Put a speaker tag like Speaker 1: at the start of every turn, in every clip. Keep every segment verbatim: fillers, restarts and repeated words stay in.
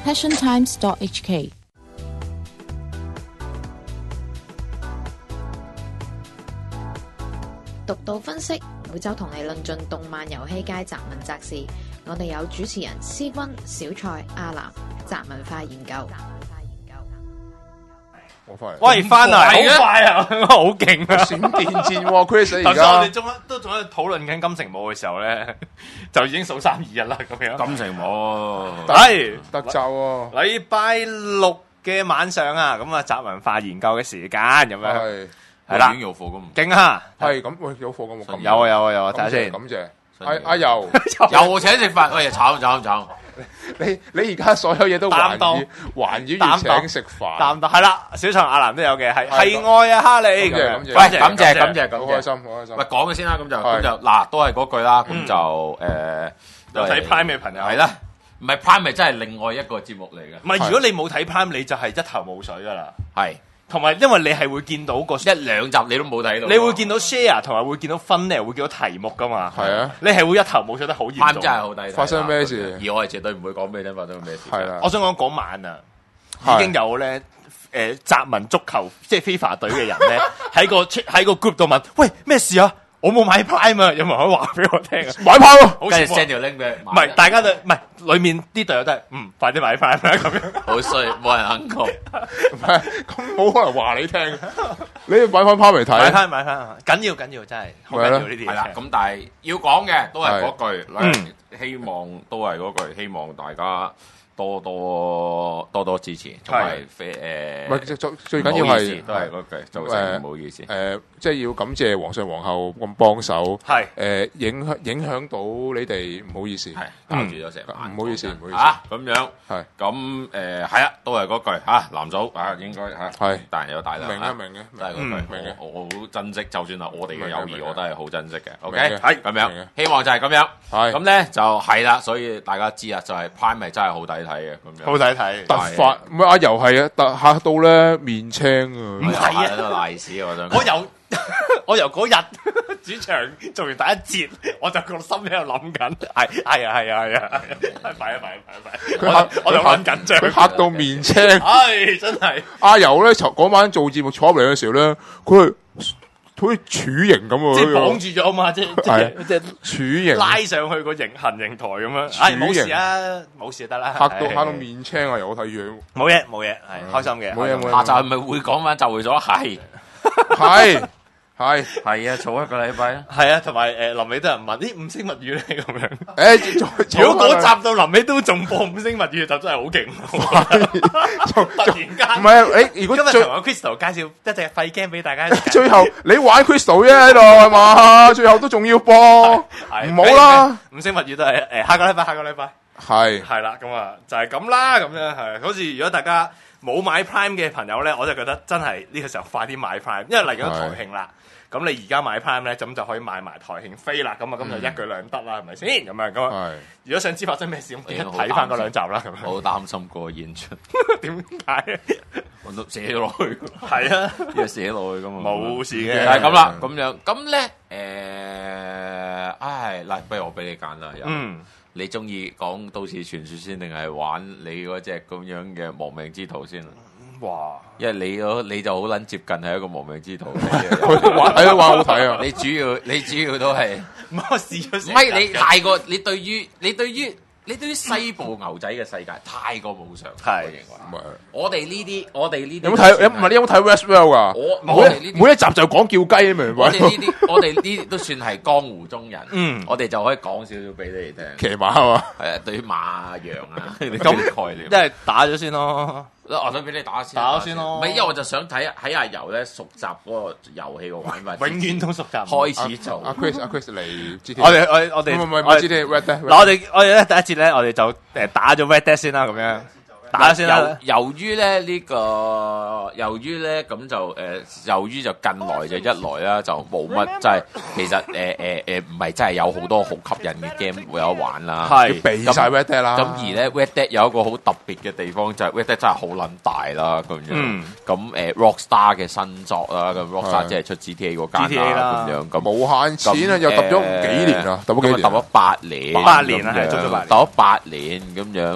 Speaker 1: passion times dot h k。
Speaker 2: 獨到分析，每周同你論盡動漫遊戲界雜文雜事。我哋有主持人思君、小蔡、阿南，雜文化研究。
Speaker 3: 我翻嚟，
Speaker 4: 喂，翻嚟好快啊，好勁啊！
Speaker 3: 閃電戰喎 ，Chris 而
Speaker 4: 頭先我哋
Speaker 3: 家
Speaker 4: 仲都仲喺度討論緊金城武嘅時候咧，就已經數三二一啦咁樣。
Speaker 5: 金城武
Speaker 4: 係
Speaker 3: 德州喎，
Speaker 4: 禮拜六嘅晚上啊，咁啊雜文化研究嘅時間咁樣，
Speaker 3: 係
Speaker 4: 係啦
Speaker 5: 已經有貨咁，
Speaker 4: 勁啊！
Speaker 3: 係咁，喂有貨咁冇？
Speaker 4: 有啊有啊有啊，睇下先。
Speaker 3: 感謝阿阿柔，
Speaker 5: 又請食飯，喂，炒炒炒，
Speaker 3: 你你而家所有嘢都環
Speaker 4: 擔當
Speaker 3: 繞環繞
Speaker 4: 擔當
Speaker 3: 要請食飯，
Speaker 4: 擔當係啦，小強阿南都有嘅，係
Speaker 3: 係
Speaker 4: 係愛啊哈利
Speaker 3: 感謝
Speaker 4: 咁樣。
Speaker 3: 感謝
Speaker 5: 喂，感謝感謝感謝。
Speaker 3: 好開心好開心
Speaker 5: 喂，。講嘅先啦，咁就
Speaker 3: 係
Speaker 5: 咁就嗱，都係嗰句啦，
Speaker 4: 嗯
Speaker 5: 咁就誒，
Speaker 4: 有睇 Prime 嘅朋友
Speaker 5: 係啦，唔係 Prime 咪真係另外一個節目嚟嘅，
Speaker 4: 唔係，如果你冇睇 Prime，你就係一頭霧水噶啦。
Speaker 5: 係
Speaker 4: 同埋因為你係會見到個，
Speaker 5: 一兩集你都冇睇到，
Speaker 4: 你會見到 share 同埋會見到分咧，會見到題目噶嘛。
Speaker 3: 係啊，
Speaker 4: 你係會一頭霧水得好嚴
Speaker 5: Prime
Speaker 4: 重。
Speaker 5: 真係好抵睇。
Speaker 3: 發生咩事
Speaker 5: 而我係絕對唔會講俾你聽發生咩事。
Speaker 3: 係啦
Speaker 4: 我想講嗰晚啊，
Speaker 3: 係
Speaker 4: 已經有咧誒雜文足球即係 FIFA 隊嘅人咧喺個喺個 group 度問：喂，咩事啊？我冇買 Prime 啊，有冇人可以話俾我聽啊？
Speaker 3: 買炮喎，
Speaker 4: 好
Speaker 5: 跟住
Speaker 4: 似
Speaker 5: send 條 link 俾你，
Speaker 4: 唔係，大家都唔係，裡面啲隊友都係嗯，快啲買 Prime 啦咁樣。
Speaker 5: 好衰，冇人肯講。
Speaker 3: 唔係咁冇可能話你聽，你要買翻拋嚟
Speaker 4: 買
Speaker 3: 睇，
Speaker 4: 翻買翻，緊要緊要真係好緊要呢啲嘢。
Speaker 5: 係啦，咁但係要講嘅都係嗰句，
Speaker 4: 嗯
Speaker 5: 希望都係嗰句，希望大家多多多多支持，同埋非誒，
Speaker 3: 唔係最最最緊要
Speaker 5: 唔好意思
Speaker 3: 係
Speaker 5: 都係嗰句，做成唔好意思。
Speaker 3: 誒，即係要感謝皇上皇后咁幫手，
Speaker 4: 係
Speaker 3: 誒影響影響到你哋，唔好意思，
Speaker 5: 係搞住咗成晚，
Speaker 3: 唔好意思唔好意思
Speaker 5: 啊，咁樣
Speaker 3: 係
Speaker 5: 咁誒係啊，都係嗰句嚇，男組啊應該嚇
Speaker 3: 係
Speaker 5: 大人有大量，啊
Speaker 3: 明啊明嘅，
Speaker 5: 都係嗰句，
Speaker 3: 明嘅
Speaker 5: 我我好珍惜，就算係我哋嘅友誼，
Speaker 3: 明嘅明嘅
Speaker 5: 我都係好珍惜嘅。OK，
Speaker 3: 明嘅
Speaker 5: 係咁樣
Speaker 3: 明嘅，
Speaker 5: 希望就係咁樣。
Speaker 3: 係
Speaker 5: 咁咧就係啦，所以大家知啊，就係 Prime 係真係好抵睇嘅咁樣。
Speaker 4: 好睇睇。
Speaker 3: 突發，唔係阿柔係啊，突嚇到咧面青啊！
Speaker 4: 唔係啊
Speaker 5: 都賴屎我想講。
Speaker 4: 我由我由嗰日主場做完第一節，我就個心喺度諗緊，係係啊係啊係啊，快啊快啊快啊快！
Speaker 3: 佢嚇
Speaker 4: 我我就好緊張，
Speaker 3: 佢嚇到面青。
Speaker 4: 唉真係
Speaker 3: 阿柔咧，嗰晚做節目坐入嚟嘅時候咧，佢係好似柱形咁喎，
Speaker 4: 即係綁住咗嘛，即係即係即係
Speaker 3: 柱形
Speaker 4: 拉上去個形行刑台咁樣。唉冇事啊，冇事就得啦。
Speaker 3: 嚇到嚇到面青啊！我睇樣
Speaker 4: 冇嘢冇嘢，係開心嘅。
Speaker 3: 冇嘢冇嘢
Speaker 5: 下集係咪會講翻就會咗？係
Speaker 3: 係係
Speaker 5: 係啊，早一個禮拜啊。
Speaker 4: 係啊，同埋誒臨尾都有人問啲五星物語咧咁樣。
Speaker 3: 誒，
Speaker 4: 如果嗰集到臨尾都仲播五星物語，就真係好勁。突然間，
Speaker 3: 唔係啊！誒，如果最
Speaker 4: 今日同阿 Crystal 介紹一隻廢 game 俾大家。
Speaker 3: 最後你玩 Crystal 啫喺度係嘛？最後都仲要播，唔好啦。
Speaker 4: 五星物語都係誒下個禮拜，下個禮拜
Speaker 3: 係
Speaker 4: 係啦，咁啊就係咁啦，咁樣係。好似如果大家冇買 Prime 嘅朋友咧，我就覺得真係呢個時候快啲買 Prime，因為嚟緊台慶啦。咁你而家買 Prime 咧，咁就可以買埋台慶飛啦。咁啊，咁就一舉兩得啦，係咪先？咁樣咁啊，如果想知發生咩事，咁記得睇翻嗰兩集啦。咁樣
Speaker 5: 我好擔心個演出，
Speaker 4: 點解？
Speaker 5: 我都寫咗落去。
Speaker 4: 係啊，
Speaker 5: 因為寫落去噶嘛。
Speaker 4: 冇事嘅，
Speaker 5: 係咁啦，咁樣咁咧誒，唉嗱，不如我俾你揀啦。
Speaker 4: 嗯，
Speaker 5: 你中意講都市傳說先，定係玩你嗰隻咁樣嘅亡命之徒先啊？
Speaker 4: 哇！
Speaker 5: 因為你嗰你就好撚接近係一個亡命之徒，
Speaker 3: 玩睇啊玩好睇啊！
Speaker 5: 你主要你主要都係
Speaker 4: 唔係我試咗先，
Speaker 5: 唔係你太過你對於你對於你對於西部牛仔嘅世界太過冇常識，我認為。
Speaker 3: 唔係
Speaker 5: 我哋呢啲我哋呢啲
Speaker 3: 有冇睇？有唔係你有冇睇 Westworld 啊？
Speaker 5: 我
Speaker 3: 每
Speaker 5: 我哋呢啲
Speaker 3: 每一集就講叫雞，你明唔明？
Speaker 5: 我哋呢啲我哋呢啲都算係江湖中人，
Speaker 4: 嗯
Speaker 5: 我哋就可以講少少俾你哋聽。
Speaker 3: 騎馬係嘛？
Speaker 5: 係啊，對於馬羊啊，呢啲
Speaker 4: 咁
Speaker 5: 概念
Speaker 4: 一。係打咗先咯。
Speaker 5: 我想俾你打先，
Speaker 4: 打先咯
Speaker 5: 唔係，因為我就想睇喺阿柔咧熟習嗰個遊戲個玩法，
Speaker 4: 永遠都熟習。
Speaker 5: 開始做。
Speaker 3: 阿 Chris 阿 Chris 嚟 G T，
Speaker 4: 我哋我我哋
Speaker 3: 唔係唔係唔
Speaker 4: 我
Speaker 3: 係 G T Red Dead。
Speaker 4: 嗱，我哋我哋咧第一節咧，我哋就誒打咗 Red Dead 先啦，咁樣打咗先啦。
Speaker 5: 由由於咧呢個，由於咧咁就誒，由於就近來就一來啦，就冇乜即係其實誒誒誒唔係真係有好多好吸引嘅 game 會有玩啦。
Speaker 4: 係
Speaker 3: 避晒 Red Dead 啦。
Speaker 5: 咁而咧 Red Dead 有一個好特別嘅地方就係 Red Dead 真係好撚大啦咁樣。
Speaker 4: 嗯
Speaker 5: 咁誒 Rockstar 嘅新作啦，咁 Rockstar 即係出 G T A 嗰間
Speaker 4: G T A 啦
Speaker 5: 啦咁樣咁。
Speaker 3: 無限錢啊！又揼咗幾年啊？揼咗幾年？
Speaker 5: 揼咗八年，
Speaker 4: 八年啊係
Speaker 5: 咁樣
Speaker 4: 足足八年
Speaker 5: 揼咗八年咁樣。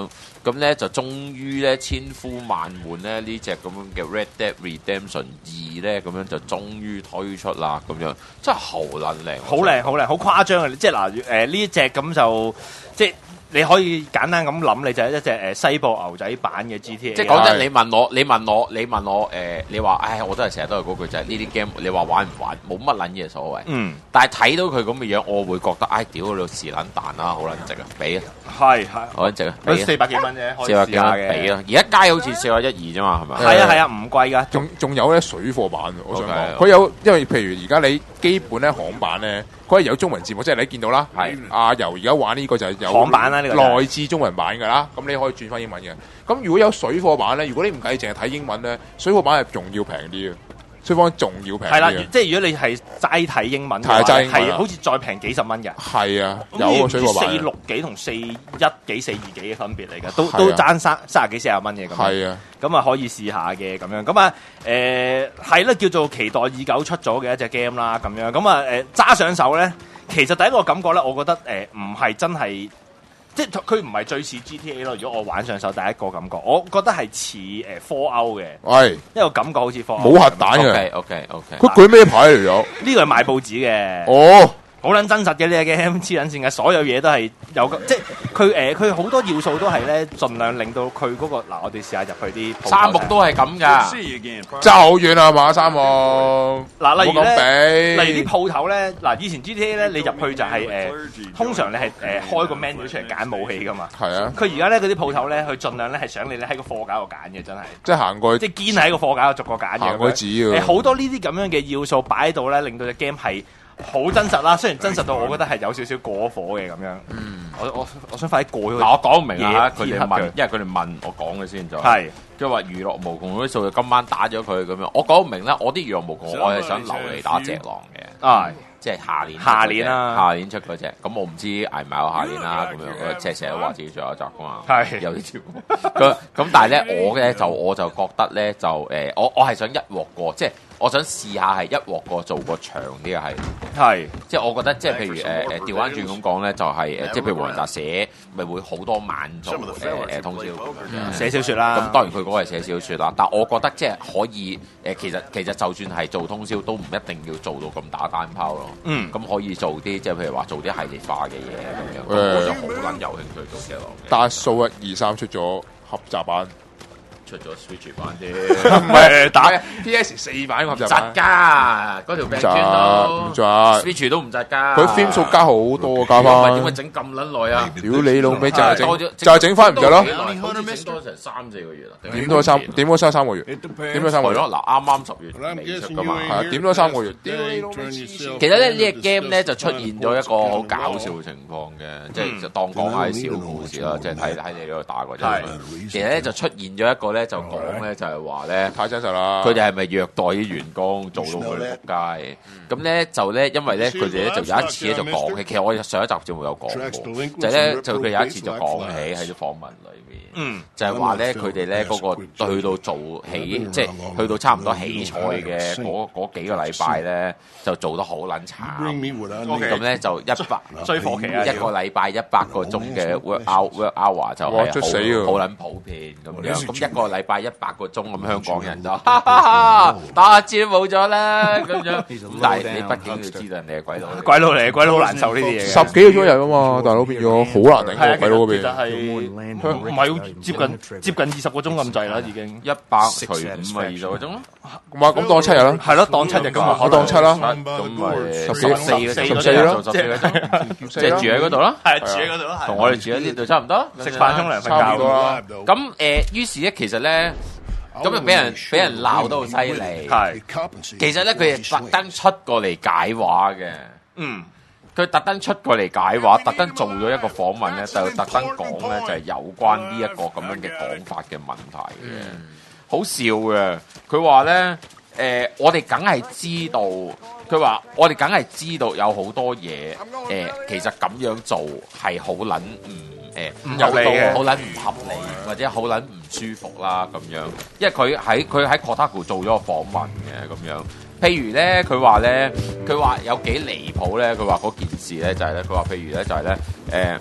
Speaker 5: 咁咧就終於咧千呼萬喚咧呢隻咁樣嘅 Red Dead Redemption 二咧，咁樣就終於推出啦，咁樣真係好撚靚，
Speaker 4: 好靚好靚，好誇張嘅，即係嗱誒呢隻咁就即係。你可以簡單咁諗，你就係一隻誒西部牛仔版嘅 G T A。
Speaker 5: 即係講真，你問我，你問我，你問我誒、呃，你話唉，我都係成日都係嗰句，就係呢啲 game，你話玩唔玩，冇乜撚嘢所謂。嗯。但係睇到佢咁嘅樣，我會覺得唉，屌你是撚彈啦，好撚值啊，俾啊！係係，好撚值啊！四百幾蚊啫，四百幾蚊俾啊！而家街好似四百一二啫嘛，係咪？係啊係啊，唔貴㗎。
Speaker 3: 仲仲有咧水貨版，我想講，佢有因為譬如而家你基本咧行版咧。佢係有中文字幕，即係你見到啦。係阿游而家玩呢個就係有港版啦，呢個內置中文版㗎啦。咁你可以轉翻英文嘅。咁如果有水貨版咧，如果你唔計淨係睇英文咧，水貨版係仲要平啲嘅。水貨版仲要平啲。係啦，
Speaker 4: 即係如果你係齋睇英文嘅話，係好似再平幾十蚊嘅。係啊，有個水貨版。四六幾同四一幾、四二幾嘅分別嚟嘅，都都爭三三十幾四十蚊嘅咁。係啊。咁啊可以試下嘅咁樣，咁啊誒係啦，叫做期待已久出咗嘅一隻 game 啦，咁樣咁啊誒揸上手咧，其實第一個感覺咧，我覺得誒唔係真係，即係佢唔係最似 G T A 咯。如果我玩上手，第一個感覺，我覺得係似誒 Fallout 嘅，係一個感覺好似 Fallout
Speaker 3: 冇核彈嘅。
Speaker 5: OK OK OK，
Speaker 3: 佢舉咩牌嚟咗？
Speaker 4: 呢個係賣報紙嘅。哦。好撚真實嘅呢隻 game，黐撚線嘅，所有嘢都係有個，即係佢誒佢好多要素都係咧，盡量令到佢嗰、那個嗱，我哋試下入去啲
Speaker 5: 沙漠都係咁㗎，
Speaker 3: 爭好遠啊嘛沙漠。
Speaker 4: 嗱，例如咧，例如啲鋪頭咧，嗱以前 G T A 咧，你入去就係、是、誒、呃，通常你係誒、呃、開個 menu 出嚟揀武器㗎嘛。係啊。佢而家咧嗰啲鋪頭咧，佢盡量咧係想你咧喺個貨架度揀嘅，真係。即係行過去。即係堅喺個貨架度逐個揀嘅。行過紙㗎。誒好多呢啲咁樣嘅要素擺喺度咧，令到隻 game 係。好真實啦，雖然真實到我覺得係有少少過火嘅咁樣。嗯，我我我想快啲過咗。嗱，我講唔明啊，佢哋問，因為佢哋問我講嘅先就係，即係話娛樂無窮嗰啲數，今晚打咗佢咁樣。我講唔明啦，我啲娛樂無窮，我係想留嚟打隻狼嘅。啊，即係下年，下年啦，下年出嗰隻。咁我唔知捱唔捱到下年啦。咁樣，即係成日話自己仲有一集噶嘛。係有啲條。咁咁，但係咧，我咧就我就覺得咧就誒，我我係想一鑊過，即係。我想試下係一鑊過做個長啲嘅係，係即係我覺得即係譬如誒誒調翻轉咁講咧，就係、是、誒即係譬如黃仁達寫咪會好多晚做誒誒通宵咁樣寫小説啦。咁當然佢嗰個係寫小説啦，但我覺得即係可以誒、呃，其實其實就算係做通宵都唔一定要做到咁打單拋咯。嗯，咁可以做啲即係譬如話做啲系列化嘅嘢咁樣。咁、嗯、我就好撚有興趣做嘅咯。但係數一二三出咗合集版。出咗 Switch 版啫，唔係打 P S 四版合集版，窒㗎嗰條病磚都唔窒 ，Switch 都唔窒㗎。佢 film 數加好多，加翻。點解整咁撚耐啊？屌你老味就係整，就係整翻唔就咯。整多成三四個月啦。點多三？點多三三個月？點多三個月咯？嗱，啱啱十月尾出㗎嘛。係啊，點多三個月？屌你老味！其實咧呢隻 game 咧就出現咗一個好搞笑嘅情況嘅，即係就當講下啲小故事啦，即係睇喺你嗰度打過啫。其實咧就出現咗一個。咧就講咧就係話咧太真實啦，佢哋係咪虐待啲員工做到佢仆街？咁咧就咧因為咧佢哋咧就有一次咧就講起，其實我上一集節目有講過，就咧就佢有一次就講起喺啲訪問裏面，嗯，就係話咧佢哋咧嗰個去到做起，即係去到差唔多起賽嘅嗰嗰幾個禮拜咧，就做得好撚慘，咁咧就一百追火期啊，一個禮拜一百個鐘嘅 work out work hour 就係好好撚普遍咁樣，咁一個。個禮拜一百個鐘咁，香港人就哈哈哈打下戰冇咗啦咁樣。但係你畢竟要知道人哋係鬼佬，鬼佬嚟，鬼佬好難受呢啲嘢。十幾個鐘日啊嘛，大佬變咗好難頂。鬼佬嗰邊其實係唔係接近接近二十個鐘咁滯啦，已經一百除五咪二十個鐘咯。咁啊，咁當七日啦，係咯，當七日咁啊，我當七啦。咁咪十四個十四咯，十四個鐘，即係住喺嗰度咯，係住喺嗰度咯，同我哋住喺呢度差唔多，食飯沖涼瞓覺差唔多啦。咁誒，於是咧，其實咧。咁就俾人俾人鬧得好犀利，係其實咧佢係特登出過嚟解話嘅，嗯，佢特登出過嚟解話，特登做咗一個訪問咧，就特登講咧就係有關呢一個咁樣嘅講法嘅問題嘅，好笑嘅。佢話咧誒，我哋梗係知道，佢話我哋梗係知道有好多嘢誒、呃，其實咁樣做係好撚唔。誒唔合理嘅，好撚唔合理，或者好撚唔舒服啦咁樣。因為佢喺佢喺 Kotaku 做咗個訪問嘅咁樣。譬如咧，佢話咧，佢話有幾離譜咧。佢話嗰件事咧就係咧，佢話譬如咧就係咧，誒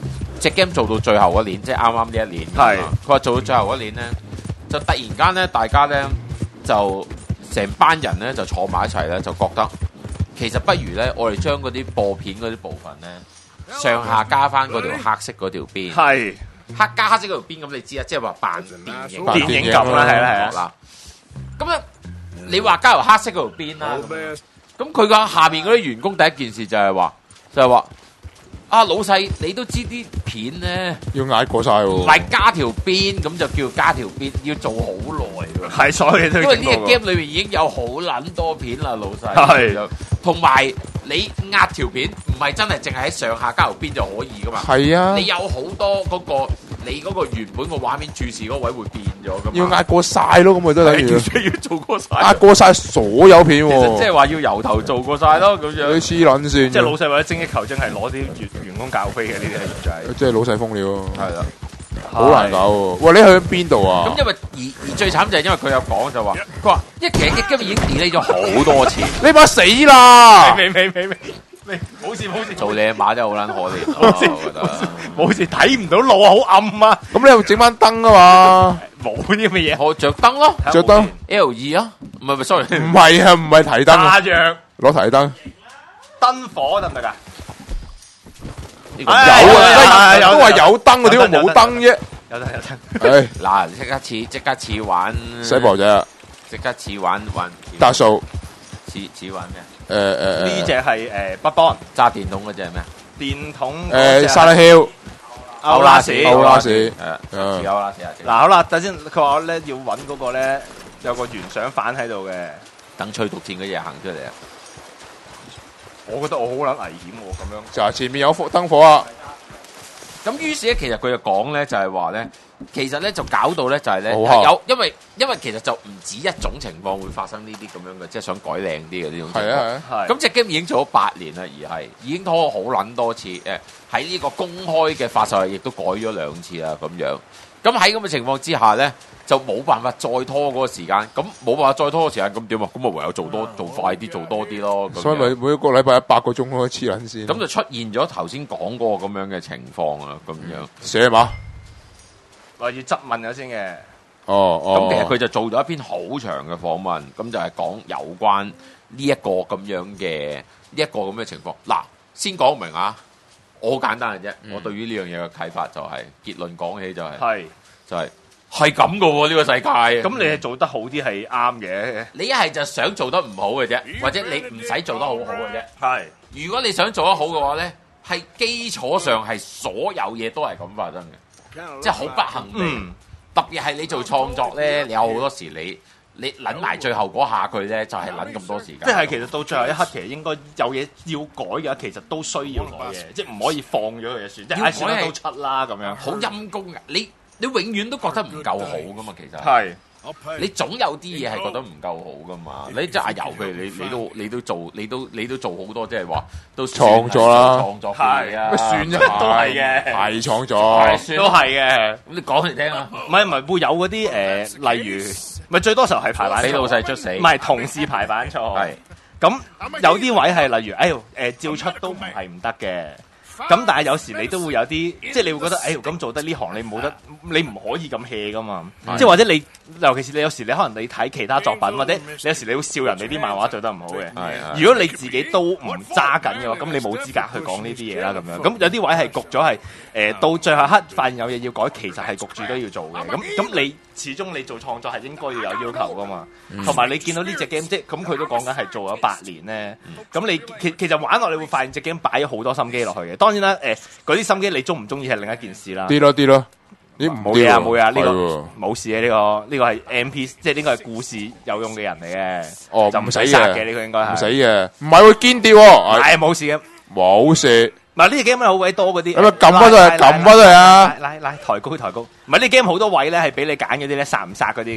Speaker 5: 隻 game 做到最後嗰年，即係啱啱呢一年。係佢話做到最後嗰年咧，就突然間咧，大家咧就成班人咧就坐埋一齊咧，就覺得其實不如咧，我哋將嗰啲播片嗰啲部分咧，上下加翻嗰條黑色嗰條邊。係黑加黑色嗰條邊，咁你知啊，即係話扮電影電影咁啦，係啦係啦。咁咧，你話加條黑色嗰條邊啦，咁佢個下面嗰啲員工第一件事就係話，就係話。啊老細，你都知啲片咧
Speaker 3: 要嗌過晒喎，
Speaker 5: 唔係加條邊咁就叫加條邊，要做好耐㗎。
Speaker 4: 係，所以都
Speaker 5: 因為呢個 game 裏面已經有好撚多片啦，老細。係，同埋你壓條片唔係真係淨係喺上下加條邊就可以噶嘛。係啊，你有好多嗰個你嗰個原本個畫面注視嗰位會變咗噶嘛。要壓過晒咯，咁咪都等於要做過晒，壓過晒所有片喎。其實即係話要由頭做過晒咯，咁樣。你黐撚線。即係老細或者精益求精係攞啲員員工教飛嘅呢啲係就係。即係老細風料。係啦。好難搞喎！喂，你去邊度啊？咁因為而而最慘就係因為佢有講就話，佢話一其實今日已經 delay 咗好多次，你把死啦！未未未未未，冇事冇事。做你阿媽真係好撚可憐，我覺得冇事，睇唔到路啊，好暗啊！咁你又整翻燈啊嘛？冇啲咁嘅嘢，我着燈咯，着燈 L 二啊？唔係唔係 sorry，唔係啊，唔係提燈啊，打藥攞提燈，燈火得唔得㗎？有啊，都話有燈嗰啲，我冇燈啫。有燈有燈。嗱，即刻似即刻似玩西部仔，即刻似玩玩達數，似似玩咩？誒誒呢隻係誒北邦揸電筒嗰隻係咩？電筒誒沙拉丘歐拉士歐拉士誒似歐拉士啊！嗱好啦，等先，佢話咧要揾嗰個咧有個原想反喺度嘅，等吹毒箭嗰嘢行出嚟啊！我覺得我好撚危險喎，咁樣就係前面有火燈火啊！咁於是咧，其實佢就講咧，就係話咧，其實咧就搞到咧就係咧有，因為因為其實就唔止一種情況會發生呢啲咁樣嘅，即係想改靚啲嘅呢種情況。係啊係啊，咁隻 game 已經做咗八年啦，而係已經拖咗好撚多次。誒喺呢個公開嘅發售日亦都改咗兩次啦，咁樣。咁喺咁嘅情況之下咧，就冇辦法再拖嗰個時間，咁冇辦法再拖個時間，咁點啊？咁咪唯有做多做快啲，做多啲咯。所以咪每一個禮拜一百個鐘咯，黐撚線。咁就出現咗頭先講嗰個咁樣嘅情況啊，咁樣寫嘛？我要質問咗先嘅。哦哦。咁其實佢就做咗一篇好長嘅訪問，咁就係講有關呢一個咁樣嘅呢一個咁嘅情況。嗱，先講明啊，我好簡單嘅啫。嗯、我對於呢樣嘢嘅啟發就係、是、結論講起就係、是，係就係、是。係咁噶喎，呢個世界。咁你係做得好啲係啱嘅。你一係就想做得唔好嘅啫，或者你唔使做得好好嘅啫。係。如果你想做得好嘅話咧，係基礎上係所有嘢都係咁發生嘅，即係好不幸地。嗯、特別係你做創作咧，你有好多時你你諗埋最後嗰下句咧，就係諗咁多時間。即係其實到最後一刻，其實應該有嘢要改嘅，其實都需要改嘅，即係唔可以放咗佢就算。即係算得都出啦咁樣。好陰功嘅你。你永遠都覺得唔夠好噶嘛，其實係你總有啲嘢係覺得唔夠好噶嘛。你即係阿游，譬如你你都你都做你都你都做好多，即係話都創作啦，創作係啊，算啫，都係嘅，係創作，都係嘅。咁你講嚟聽啊，唔係唔係會有嗰啲誒，例如咪最多時候係排版俾老細出死，唔係同事排版錯，係咁有啲位係例如誒誒照出都唔係唔得嘅。咁但係有時你都會有啲，即係你會覺得，誒咁做得呢行你冇得，你唔可以咁 hea 噶嘛。即係或者你，尤其是你有時你可能你睇其他作品，或者你有時你會笑人哋啲漫畫做得唔好嘅。如果你自己都唔揸緊嘅話，咁你冇資格去講呢啲嘢啦。咁樣咁有啲位係焗咗係，誒到最後刻發現有嘢要改，其實係焗住都要做嘅。咁咁你始終你做創作係應該要有要求噶嘛。同埋你見到呢隻 game 即係咁佢都講緊係做咗八年咧。咁你其其實玩落你會發現隻 game 擺咗好多心機落去嘅。當然啦，誒嗰啲心機你中唔中意係另一件事啦。啲咯啲咯，你唔冇嘢啊冇嘢啊，呢個冇事嘅呢個呢個係 M P， 即係呢個係故事有用嘅人嚟嘅。哦，就唔使殺嘅呢個應該係唔使嘅，唔係會堅啲喎。係冇事嘅，冇事。唔係呢隻 game 好鬼多嗰啲，咁啊撳翻都係撳翻都係啊，拉拉抬高抬高。唔係呢 game 好多位咧係俾你揀嗰啲咧殺唔殺嗰啲嘅。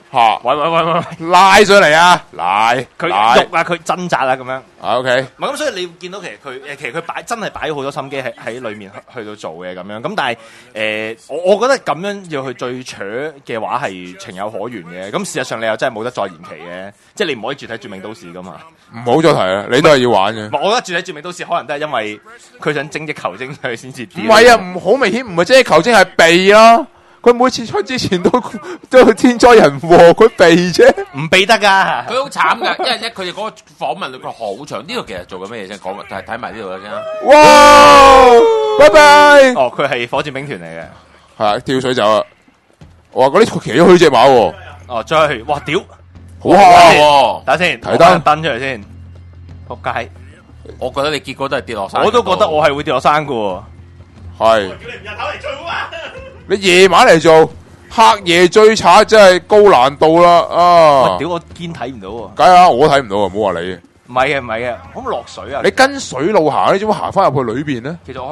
Speaker 3: 吓，
Speaker 4: 喂喂喂喂喂，
Speaker 3: 拉上嚟啊，拉
Speaker 4: 佢喐啊，佢掙扎啊，咁樣。
Speaker 3: 啊 OK，
Speaker 4: 唔係咁，所以你見到其實佢誒，其實佢擺真係擺咗好多心機喺喺裏面去去到做嘅咁樣。咁但係誒、呃，我我覺得咁樣要去最扯嘅話係情有可原嘅。咁事實上你又真係冇得再延期嘅，即係你唔可以絕睇絕命都市噶嘛。
Speaker 3: 唔好再提啦，你都係要玩嘅。
Speaker 4: 我覺得絕睇絕命都市可能都係因為佢想精益求精，佢先至跌。
Speaker 3: 唔係啊，唔好明顯唔係精益求精係避啦。佢每次出之前都都天災人禍，佢避啫，
Speaker 4: 唔避得噶。
Speaker 5: 佢好慘噶，因為咧佢哋嗰個訪問佢好長。呢度其實做緊咩嘢先？講睇睇埋呢度啦先。
Speaker 3: 哇！拜拜。
Speaker 4: 哦，佢係火箭兵團嚟嘅，
Speaker 3: 係啊，跳水走啊！哇，嗰啲騎咗去隻馬喎。
Speaker 4: 哦，再去，哇屌，
Speaker 3: 好嚇！
Speaker 4: 等先，
Speaker 3: 睇燈
Speaker 4: 燈出嚟先。仆街！
Speaker 5: 我覺得你結果都係跌落山。
Speaker 4: 我都覺得我係會跌落山噶。
Speaker 3: 係。
Speaker 4: 叫你唔日頭嚟做啊！
Speaker 3: 你夜晚嚟做，黑夜追賊真係高難度啦啊！
Speaker 4: 屌我堅睇唔到喎，
Speaker 3: 梗係啦，我睇唔到啊，唔好話你。
Speaker 4: 唔係嘅，唔係嘅，可唔可以落水啊？
Speaker 3: 你跟水路行，你點會行翻入去裏邊咧？
Speaker 4: 其實我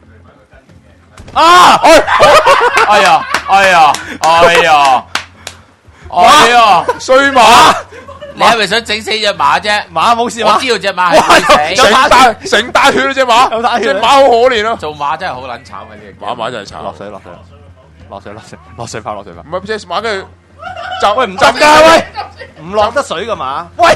Speaker 4: 啊，
Speaker 5: 哎呀，哎呀，哎呀，哎呀，
Speaker 3: 衰馬！
Speaker 5: 你係咪想整死只馬啫？
Speaker 4: 馬冇事，
Speaker 5: 我知道隻馬係死，
Speaker 3: 成大成大血啦隻馬，隻馬好可憐咯。
Speaker 5: 做馬真係好撚慘嘅呢個，
Speaker 3: 馬馬真係慘。
Speaker 4: 落水落水落水落水落水跑落水跑。
Speaker 3: 唔係隻馬跟住就
Speaker 4: 喂唔得噶喂，唔落得水噶馬。喂，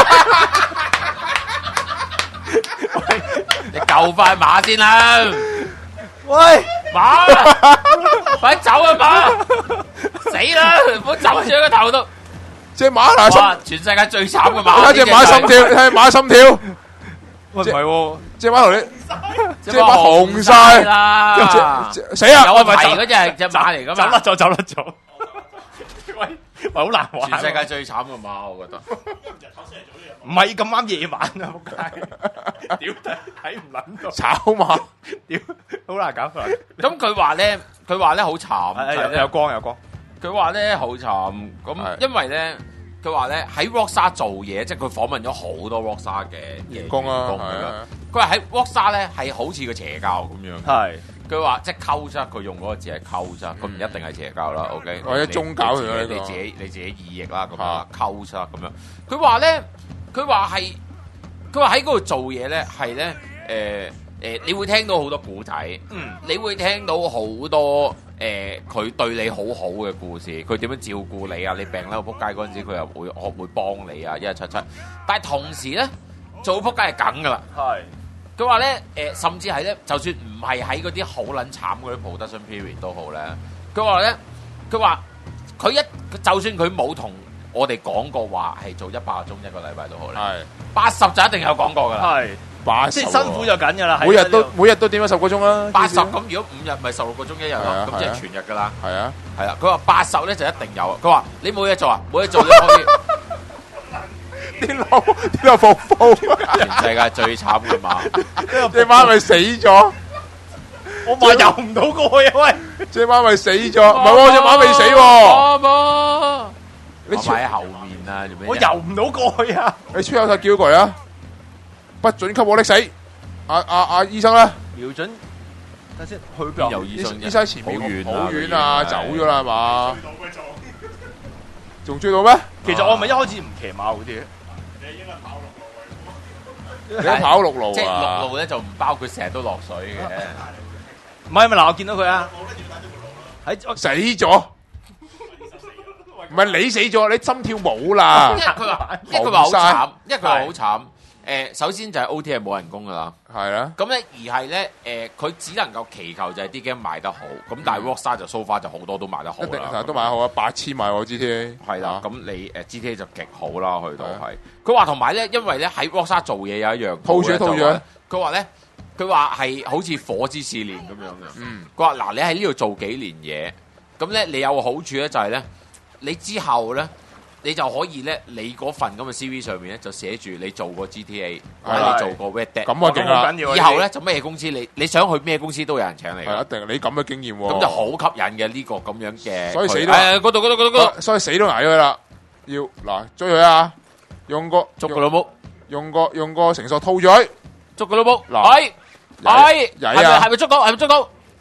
Speaker 5: 你救翻馬先啦！
Speaker 4: 喂，
Speaker 5: 馬，快走啊馬！死啦！唔好走住個頭度。
Speaker 3: 隻馬嗱心，
Speaker 5: 全世界最慘嘅馬。
Speaker 3: 睇隻馬心跳，睇馬心跳。
Speaker 4: 喂唔係喎，
Speaker 3: 隻馬同你，隻馬紅晒啦！死啊！
Speaker 5: 有皮嗰隻係隻馬嚟噶嘛？
Speaker 4: 走甩咗，走甩咗。喂喂，好難玩。
Speaker 5: 全世界最慘嘅馬，我覺得。
Speaker 4: 唔係咁啱夜晚啊！仆街，屌睇睇唔撚到。
Speaker 3: 炒馬，
Speaker 4: 屌好難搞佢。
Speaker 5: 咁佢話咧，佢話咧好慘，
Speaker 4: 有光有光。
Speaker 5: 佢話咧好慘，咁因為咧，佢話咧喺 Rockstar 做嘢，即係佢訪問咗好多 Rockstar 嘅員工啊。佢話喺 Rockstar 咧係好似個邪教咁樣。係。佢話即係溝質，佢用嗰個字係溝質，咁唔一定係邪教啦。OK。
Speaker 3: 或者宗教嚟嘅，
Speaker 5: 你自己你自己意譯啦，咁樣溝質咁樣。佢話咧，佢話係，佢話喺嗰度做嘢咧係咧，誒誒，你會聽到好多古仔，嗯，你會聽到好多。誒佢、呃、對你好好嘅故事，佢點樣照顧你啊？你病喺度撲街嗰陣時，佢又會學會幫你啊！一一七七，但係同時咧，做撲街係梗噶啦。係佢話咧，誒甚至係咧，就算唔係喺嗰啲好撚慘嗰啲 production period 都好咧。佢話咧，佢話佢一就算佢冇同我哋講過話係做一百個鐘一個禮拜都好咧。係八十就一定有講過噶啦。係。即係辛苦就緊㗎啦，
Speaker 3: 每日都每日都點咗十個鐘啦。
Speaker 5: 八十咁，如果五日咪十六個鐘一日咯，咁即係全日㗎啦。係啊，係啊。佢話八十咧就一定有。佢話你冇嘢做啊，冇嘢做你可以。
Speaker 3: 啲路啲路服務，
Speaker 5: 全世界最慘嘅馬，
Speaker 3: 隻馬咪死咗。
Speaker 4: 我馬游唔到過去啊！喂，
Speaker 3: 隻馬咪死咗，唔係喎，隻馬未死喎。
Speaker 5: 冇，你坐喺後面啊？做咩？
Speaker 4: 我游唔到過去啊！
Speaker 3: 你出口就叫佢啊！不准給我拎死！阿阿阿醫生咧，
Speaker 4: 瞄準，等先去邊
Speaker 5: 有醫生？
Speaker 3: 醫生前面
Speaker 5: 好遠
Speaker 3: 好遠啊，走咗啦係嘛？仲追到咩？
Speaker 4: 其實我咪一開始唔騎馬好啲，
Speaker 3: 你應該跑陸路。你跑陸路啊？
Speaker 5: 即係陸路咧就唔包括成日都落水嘅。
Speaker 4: 唔係咪嗱？我見到佢啊，
Speaker 3: 喺死咗。唔係你死咗，你心跳冇啦。
Speaker 5: 因為佢話，因為佢話好慘，因為佢話好慘。誒，首先就係 O T 係冇人工噶啦，係啦。咁咧而係咧，誒，佢只能夠祈求就係啲 game 賣得好。咁但係 Rockstar 就 so far 就好多都賣得好啦，
Speaker 3: 成日都賣得好啊，八千賣我 G T A。
Speaker 5: 係啦，咁你誒 G T A 就極好啦，去到係。佢話同埋咧，因為咧喺 Rockstar 做嘢有一樣，
Speaker 3: 套住套住。
Speaker 5: 佢話咧，佢話係好似火之試煉咁樣嘅。嗯。佢話嗱，你喺呢度做幾年嘢，咁咧你有個好處咧就係咧，你之後咧。你就可以咧，你嗰份咁嘅 C V 上面咧就寫住你做過 G T A，或者你做過 Red Dead。咁啊勁啦！以後咧就咩公司，你你想去咩公司都有人請你。係一定，你咁嘅經驗喎。咁就好吸引嘅呢個咁樣嘅。所以死都誒嗰度嗰度嗰度嗰度，所以死都捱咗佢啦。要嗱追佢啊！用個捉個老母，用個用個繩索套住佢，捉個老母。嗱，係係係咪係咪捉到？係咪捉到？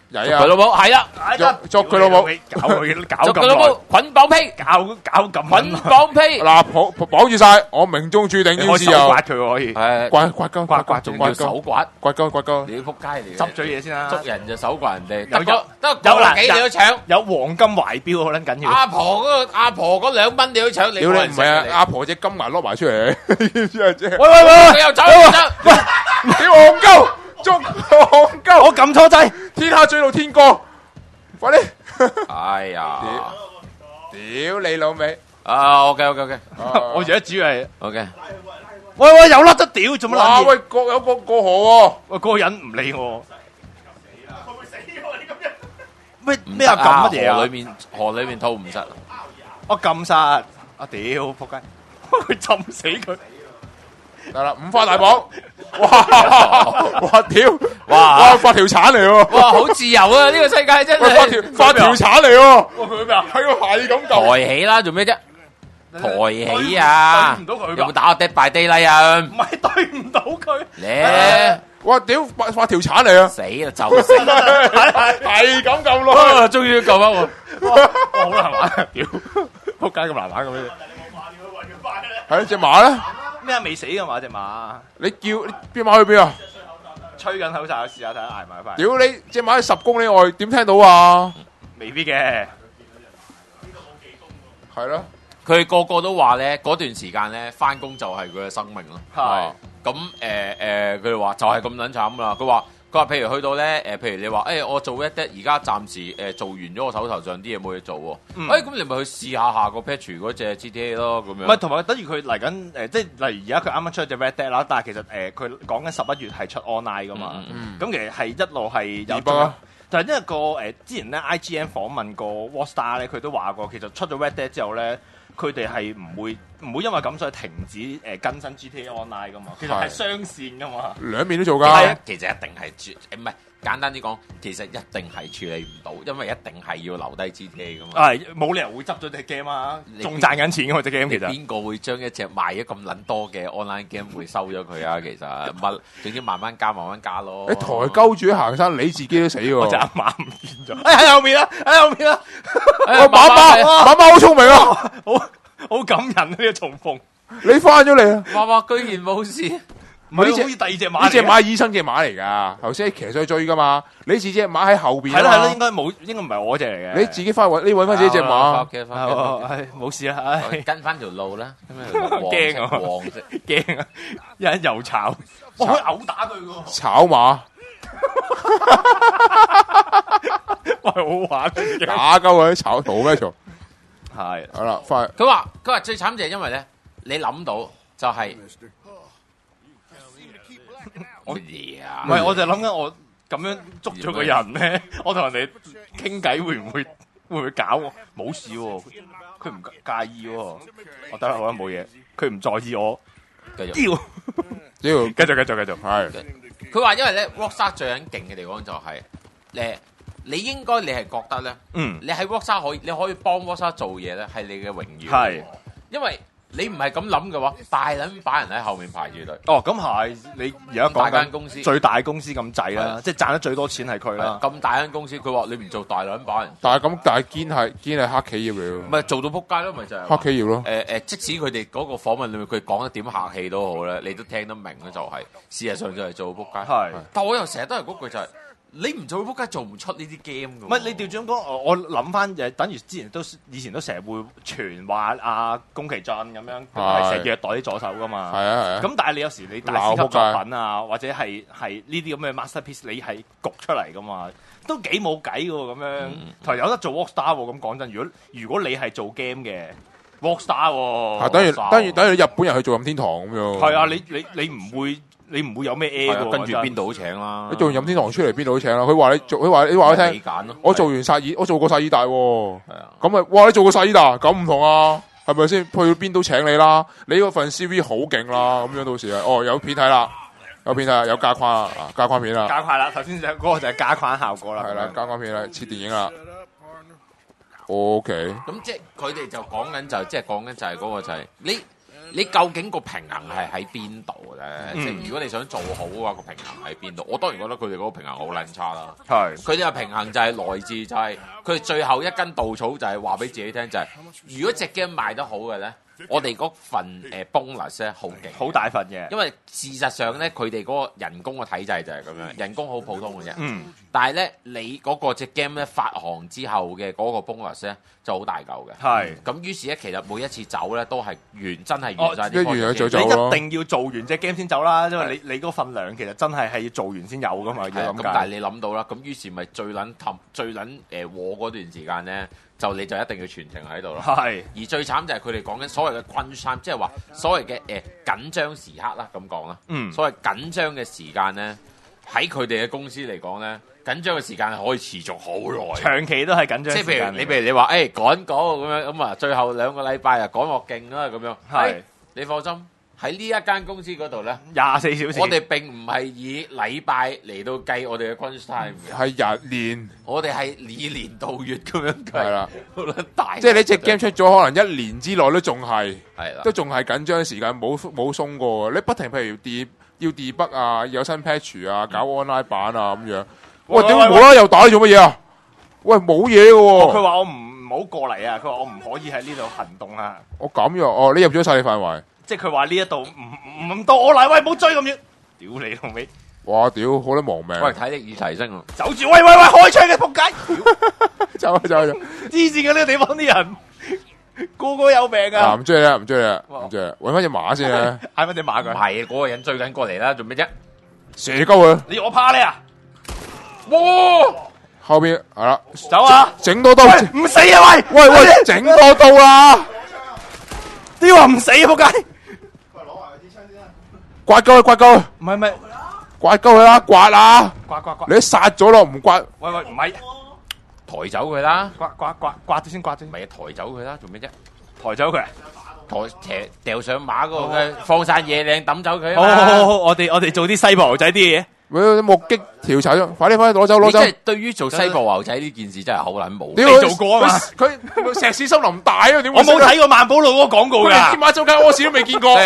Speaker 3: 曳啊！
Speaker 5: 佢老母係啦，
Speaker 3: 捉捉佢老母，
Speaker 4: 搞佢搞
Speaker 5: 捉佢老母，捆綁批，
Speaker 4: 搞搞咁
Speaker 5: 捆綁批。
Speaker 3: 嗱，綁綁住晒，我命中注定要自由。
Speaker 4: 刮佢可以，
Speaker 5: 係
Speaker 3: 刮刮鳩
Speaker 5: 刮刮，仲要手刮，
Speaker 3: 刮鳩刮鳩。
Speaker 5: 你要撲街嚟，
Speaker 4: 執咗嘢先啦。
Speaker 5: 捉人就手刮人哋，
Speaker 4: 有
Speaker 5: 得得
Speaker 4: 有
Speaker 5: 個幾你都搶，
Speaker 4: 有黃金懷錶好撚緊要。
Speaker 5: 阿婆嗰個阿婆嗰兩蚊你都搶，你
Speaker 3: 屌你唔係啊！阿婆隻金牙攞埋出嚟，知唔知啊？即係
Speaker 4: 喂喂喂，
Speaker 5: 佢又走又走，
Speaker 3: 屌戇鳩，捉戇鳩，
Speaker 4: 我撳錯掣，
Speaker 3: 天下追到天光，快啲！
Speaker 5: 哎呀，
Speaker 3: 屌你老味！
Speaker 5: 啊 OK OK OK，
Speaker 4: 我而家主要係
Speaker 5: OK。
Speaker 4: 喂喂，有甩咗屌，做乜撚嘢？
Speaker 3: 喂，各有各過河喎！
Speaker 4: 喂，嗰個人唔理我。佢會死喎！你咁樣咩咩啊？撳乜嘢啊？
Speaker 5: 河裏面河裏面套唔實。
Speaker 4: 我撳殺！啊屌，仆街！佢浸死佢。
Speaker 3: 得啦，五花大綁！哇哇屌！
Speaker 5: 哇
Speaker 3: 哇發條鏟嚟喎！
Speaker 5: 哇，好自由啊！呢個世界真
Speaker 3: 喂，發
Speaker 5: 係。
Speaker 3: 條發條鏟嚟喎！
Speaker 4: 哇！佢咩啊？
Speaker 3: 係個係咁嚿。
Speaker 5: 抬起啦，做咩啫？抬起啊！
Speaker 4: 對唔到佢㗎
Speaker 5: 有冇打我 dead by daylight 啊？
Speaker 4: 唔係對唔到佢。
Speaker 5: 咧，
Speaker 3: 哇屌！發發條鏟嚟啊！
Speaker 5: 死啦，就死啦！
Speaker 3: 係咁嚿咯！
Speaker 5: 啊，終於救翻我。
Speaker 4: 哇！好難玩啊！屌，仆街咁難玩咁樣。
Speaker 3: 係隻馬咧？
Speaker 4: 咩啊？未死㗎嘛隻馬？
Speaker 3: 你叫邊馬去邊啊？
Speaker 4: 吹緊口哨，試下睇下捱埋快。
Speaker 3: 屌你！隻馬喺十公里外，點聽到啊？
Speaker 4: 未必嘅。
Speaker 3: 係咯。
Speaker 5: 佢哋個個都話咧，嗰段時間咧，翻工就係佢嘅生命咯。
Speaker 4: 係。
Speaker 5: 咁誒誒，佢哋話就係咁撚慘啦。佢話佢話，譬如去到咧誒，譬如你話誒，我做一啲而家暫時誒做完咗我手頭上啲嘢冇嘢做喎。誒咁你咪去試下下個 patch 嗰隻 G T A 咯，咁樣。
Speaker 4: 唔係，同埋等於佢嚟緊誒，即係例如而家佢啱啱出咗隻 Red Dead 啦，但係其實誒佢講緊十一月係出 online 噶嘛。咁其實係一路係有咗。但係因為個誒之前咧 I G N 訪問過 Rockstar 咧，佢都話過其實出咗 Red Dead 之後咧。佢哋係唔會唔會因為咁所以停止誒更新 G T A Online 噶嘛？其實係雙線噶嘛。
Speaker 3: 兩面都做㗎。
Speaker 5: 係啊，其實一定係處誒唔係簡單啲講，其實一定係處理唔到，因為一定係要留低 G T A 噶嘛。
Speaker 4: 係冇理由會執咗隻 game 啊，仲賺緊錢㗎嘛隻 game 其實。
Speaker 5: 邊個會將一隻賣咗咁撚多嘅 online game 會收咗佢啊？其實乜總之慢慢加慢慢加咯。
Speaker 3: 你抬鳩住行山，你自己都死喎。
Speaker 4: 我隻阿馬唔見咗。誒喺後面啦，喺後面啦。
Speaker 3: 我馬馬馬馬好聰明啊！
Speaker 4: 好。好感人啊！呢個重逢，
Speaker 3: 你翻咗嚟啊！
Speaker 5: 媽媽居然冇事，
Speaker 4: 唔係好似第二隻馬，
Speaker 3: 呢隻馬係醫生隻馬嚟㗎。頭先騎上去追㗎嘛，你自隻馬喺後邊。
Speaker 4: 係咯係咯，應該冇，應該唔係我隻嚟嘅。
Speaker 3: 你自己翻揾，你揾翻自己隻馬。
Speaker 4: 係冇事啦，
Speaker 5: 跟翻條路啦。
Speaker 4: 驚啊！
Speaker 5: 黃色
Speaker 4: 驚啊！有人又炒，我可以毆打佢㗎。
Speaker 3: 炒馬，
Speaker 4: 喂，好玩嘅，
Speaker 3: 打鳩佢炒圖咩做？
Speaker 4: 係，
Speaker 3: 好啦，翻。
Speaker 5: 佢話佢話最慘就係因為咧，你諗到就係我嘢啊！
Speaker 4: 唔係，我就諗緊我咁樣捉咗個人咧，我同人哋傾偈會唔會會唔會搞我？冇事喎，佢唔介意喎。我得啦，我覺得冇嘢，佢唔在意我。
Speaker 5: 繼續，
Speaker 3: 屌，
Speaker 4: 繼續繼續繼續，係。
Speaker 5: 佢話因為咧 Rockstar 最緊勁嘅地方就係誒。你應該你係覺得咧，嗯，你喺 Rockstar 可以你可以幫 Rockstar 做嘢咧，係你嘅榮耀。係，因為你唔係咁諗嘅話，大撚把人喺後面排住隊。
Speaker 4: 哦，咁係你而家講
Speaker 5: 大間公司
Speaker 4: 最大公司咁滯啦，即係賺得最多錢係佢啦。
Speaker 5: 咁大間公司，佢話你唔做大撚把人。
Speaker 3: 但係咁，但係堅係堅係黑企業嚟喎。
Speaker 5: 唔係做到撲街咯，咪就係
Speaker 3: 黑企業咯。
Speaker 5: 誒誒，即使佢哋嗰個訪問裏面佢講得點客氣都好咧，你都聽得明咧，就係事實上就係做撲街。係，但我又成日都係嗰句就係。你唔做撲街做唔出呢啲 game 㗎。唔係你調轉講，我我諗翻誒，等於之前都以前都成日會傳話阿宮崎駿咁樣係成日虐待啲左手㗎嘛。係啊係啊。咁但係你有時你大師級作品啊，或者係係呢啲咁嘅 masterpiece，你係焗出嚟㗎嘛，都幾冇計㗎喎咁樣。同埋有得做 Rockstar 喎，咁講真，如果如果你係做 game 嘅 Rockstar 喎，係等於等於等於日本人去做任天堂咁樣。係啊，你你你唔會。你唔會有咩 A 喎？跟住邊度都請啦。你做完任天堂出嚟，邊度都請啦。佢話你做，佢話你話我聽。我做完薩爾，我做過薩爾達。係啊。咁啊，哇！你做過薩爾達，咁唔同啊，係咪先？去到邊都請你啦。你嗰份 C V 好勁啦，咁樣到時啊，哦，有片睇啦，有片睇，有加框啊，加框片啦。加框啦，頭先就嗰個就係加框效果啦。係啦，加框片啦，切電影啦。O K。咁即係佢哋就講緊就即係講緊就係嗰個就係你。 你究竟個平衡係喺邊度咧？即係如果你想做好嘅話，個平衡喺邊度？我當然覺得佢哋嗰個平衡好撚差啦。係佢哋嘅平衡就係來自就係佢哋最後一根稻草就係話俾自己聽就係、是，如果隻 game 賣得好嘅咧。我哋嗰份誒 bonus 咧好勁，
Speaker 4: 好大份嘅。因
Speaker 5: 為事實上咧，佢哋嗰個人工嘅體制就係咁樣，人工好普通嘅啫。嗯。但係咧，你嗰個隻 game 咧發行之後嘅嗰個 bonus 咧就好大嚿嘅。係。咁於是咧，其實每一次走咧都係完，真係完晒啲。
Speaker 3: 一完就走
Speaker 4: 咯。你一定要做完隻 game 先走啦，因為你你嗰份量其實真係係要做完先有噶嘛。係。咁
Speaker 5: 但係你諗到啦，咁於是咪最撚氹、最撚誒禍嗰段時間咧？就你就一定要全程喺度咯，係。而最慘就係佢哋講緊所謂嘅 crunch time，即係話所謂嘅誒、呃、緊張時刻啦，咁講啦。嗯。所謂緊張嘅時間咧，喺佢哋嘅公司嚟講咧，緊張嘅時間係可以持續好耐，
Speaker 4: 長期都係緊張。
Speaker 5: 即係譬如你譬如你話誒趕稿咁樣咁啊，最後兩個禮拜啊趕我勁啦咁樣。係、欸。你放心。喺呢一間公司嗰度咧，
Speaker 4: 廿四小時，
Speaker 5: 我哋並唔係以禮拜嚟到計我哋嘅 crunch time，
Speaker 3: 係日年，
Speaker 5: 我哋係以年到月咁樣計，
Speaker 3: 係啦，
Speaker 5: 好撚大。
Speaker 3: 即係你隻 game 出咗，可能一年之內都仲係，
Speaker 5: 係啦，
Speaker 3: 都仲係緊張時間，冇冇鬆過。你不停譬如 D 要 debug 啊，有新 patch 啊，搞 online 版啊咁樣。喂，點無啦啦又打你做乜嘢啊？喂，冇嘢嘅喎。
Speaker 4: 佢話我唔唔好過嚟啊！佢話我唔可以喺呢度行動啊！
Speaker 3: 我咁樣哦，你入咗晒你範圍。即
Speaker 4: 係佢話呢一度唔唔到我嚟，喂，唔好追咁遠，屌你老味！
Speaker 3: 哇，屌，好撚亡命！
Speaker 5: 喂，體力已提升喎，
Speaker 4: 走住，喂喂喂，開槍嘅仆街！
Speaker 3: 走啊走啊走！
Speaker 4: 黐線嘅呢個地方啲人，個個有病啊！
Speaker 3: 唔追啦，唔追啦，唔追啦，搵翻隻馬先啊！
Speaker 4: 嗌翻隻馬佢，
Speaker 5: 唔係嗰個人追緊過嚟啦，做咩啫？
Speaker 3: 射鳩佢！
Speaker 4: 你我怕你啊！
Speaker 3: 哇！後邊係啦，
Speaker 4: 走啊！
Speaker 3: 整多刀，
Speaker 4: 唔死啊喂！
Speaker 3: 喂喂，整多刀啦！
Speaker 4: 屌話唔死啊仆街！
Speaker 3: 刮鳩佢，刮鳩佢，
Speaker 4: 唔係唔係，
Speaker 3: 刮鳩佢啦，刮啊！
Speaker 4: 刮刮刮！
Speaker 3: 你都殺咗咯，唔刮？
Speaker 4: 喂喂，唔係，
Speaker 5: 抬走佢啦！
Speaker 4: 刮刮刮刮咗先刮啫，
Speaker 5: 唔係抬走佢啦，做咩啫？
Speaker 4: 抬走佢，
Speaker 5: 抬掉上馬嗰個嘅，放晒野靚抌走佢。
Speaker 4: 好好好好，我哋我哋做啲西部牛仔啲嘢。
Speaker 3: 目擊調查咗，快啲快啲攞走攞走！
Speaker 5: 即係對於做西部牛仔呢件事真係好撚無。
Speaker 3: 你做過啊嘛？佢石屎森林大啊！點
Speaker 4: 我冇睇過萬寶路嗰個廣告㗎。
Speaker 3: 連馬周街屙屎都未見過。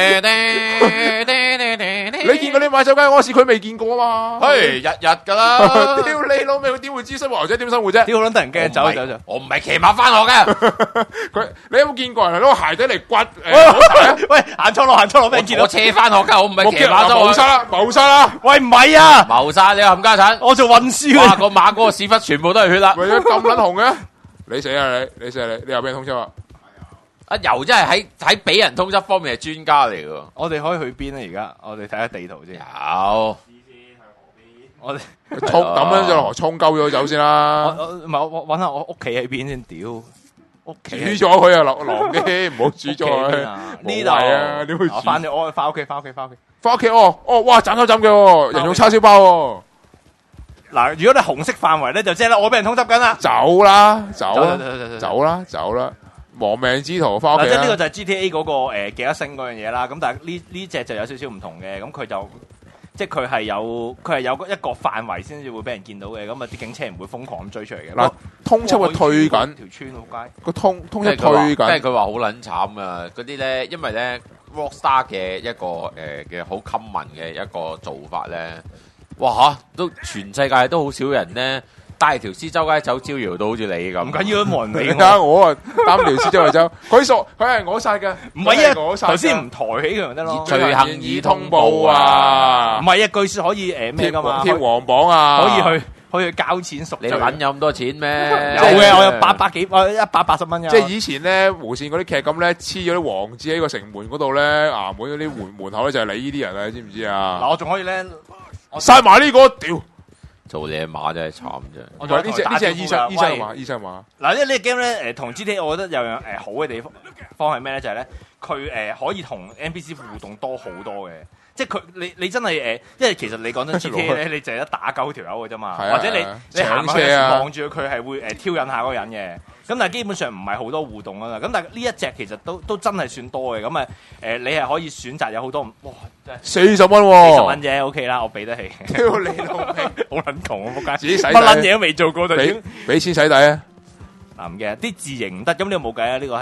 Speaker 3: 你見過啲馬周街屙屎，佢未見過啊嘛？
Speaker 5: 嘿，日日㗎啦！
Speaker 3: 屌你老味，佢點會知西部牛仔點生活啫？
Speaker 4: 屌撚得人驚，走走走！
Speaker 5: 我唔係騎馬翻學嘅。
Speaker 3: 佢你有冇見過人攞個鞋底嚟刮？
Speaker 4: 喂，行錯路行錯路，俾人見到。
Speaker 5: 我車翻學㗎，我唔係騎馬啫。
Speaker 3: 謀殺啦！謀殺啦！
Speaker 4: 喂，唔係啊！
Speaker 5: 謀殺你冚家鏟！
Speaker 4: 我做運輸嘅。哇！
Speaker 5: 個馬嗰個屎忽全部都係血啦！
Speaker 3: 為咗咁撚紅嘅，你死啊你！你死啊你！你又俾人通緝啊！
Speaker 5: 阿油真係喺喺俾人通緝方面係專家嚟嘅。
Speaker 4: 我哋可以去邊咧？而家我哋睇下地圖先。
Speaker 5: 有。
Speaker 4: 我哋
Speaker 3: 沖抌咗隻河，沖鳩咗走先啦。
Speaker 4: 我我唔係我揾下我屋企喺邊先。屌，屋企
Speaker 3: 煮咗佢啊！落狼啲，唔好煮咗佢。
Speaker 4: 呢度
Speaker 3: 啊，點會煮？
Speaker 4: 翻咗我翻屋企，翻屋企，翻屋企。
Speaker 3: 翻屋企哦哦，哇！斬手斬嘅，人肉叉燒包。
Speaker 4: 嗱，如果你紅色範圍咧，就即係啦，我俾人通緝緊啦。
Speaker 3: 走啦，走啦，走啦，走啦！亡命之徒翻屋企啦。
Speaker 4: 即係呢個就係 G T A 嗰個誒幾多星嗰樣嘢啦。咁但係呢呢隻就有少少唔同嘅，咁佢就即係佢係有佢係有一個範圍先至會俾人見到嘅。咁啊啲警車唔會瘋狂咁追出嚟嘅。嗱，
Speaker 3: 通緝會退緊
Speaker 4: 條村好街
Speaker 3: 個通通緝退緊。
Speaker 5: 即係佢話好撚慘啊！嗰啲咧，因為咧 Rockstar 嘅一個誒嘅好 common 嘅一個做法咧。哇吓，都全世界都好少人咧，帶條屍周街走，招搖到好似你咁。唔緊要，冇人理
Speaker 3: 我。我啊擔條屍周圍走，佢傻，佢係我殺嘅。
Speaker 4: 唔係啊，頭先唔抬起佢咪得咯。
Speaker 5: 罪行已通報啊！
Speaker 4: 唔係啊，據說可以誒咩噶嘛？
Speaker 3: 貼黃榜啊！
Speaker 4: 可以去可以去交錢贖罪。
Speaker 5: 你揾有咁多錢咩？
Speaker 4: 有嘅，我有八百幾，我一百八十蚊嘅。
Speaker 3: 即係以前咧無線嗰啲劇咁咧，黐咗啲黃紙喺個城門嗰度咧，衙門嗰啲門門口咧就係你呢啲人啊，你知唔知啊？
Speaker 4: 嗱，我仲可以咧。
Speaker 3: 殺埋呢個屌！
Speaker 5: 做你馬真係慘啫。
Speaker 3: 我呢隻呢隻係醫生醫生嘛？醫生嘛？
Speaker 4: 嗱，因為呢個 game 咧，誒同 G T A 我覺得有樣誒好嘅地方方係咩咧？就係咧，佢誒可以同 N P C 互動多好多嘅。即係佢你你真係誒，因為其實你講真 G T A 咧，你淨係得打鳩條友嘅啫嘛，或者你你行埋去望住佢係會誒挑釁下嗰個人嘅。咁但係基本上唔係好多互動啊嘛，咁但係呢一隻其實都都真係算多嘅，咁啊誒你係可以選擇有好多，哇！真係四十蚊喎，四十蚊啫 ，OK 啦，我俾得起。屌你老味，好撚窮啊！仆街，自己洗乜撚嘢都未做過就已經俾錢洗底啊！嗱唔嘅，啲字型唔得，咁你有冇計啊？呢個係